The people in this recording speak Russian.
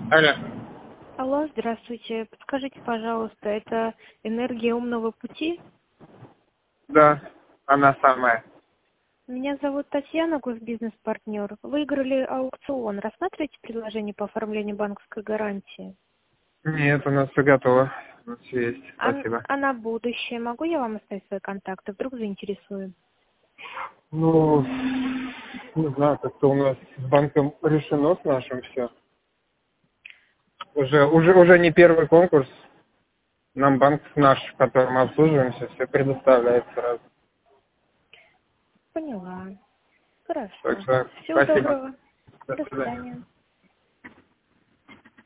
Алло. Алло, здравствуйте. Подскажите, пожалуйста, это энергия умного пути? Да, она самая. Меня зовут Татьяна, госбизнес-партнер. Выиграли аукцион. Рассматриваете предложение по оформлению банковской гарантии? Нет, у нас все готово. У нас все есть. А, Спасибо. а на будущее могу я вам оставить свои контакты? Вдруг заинтересую? Ну, не знаю, как-то у нас с банком решено с нашим все. Уже не первый конкурс. Нам банк наш, в котором мы обслуживаемся, все предоставляет сразу. Поняла. Так Хорошо. что Всего спасибо. доброго. До До свидания. свидания.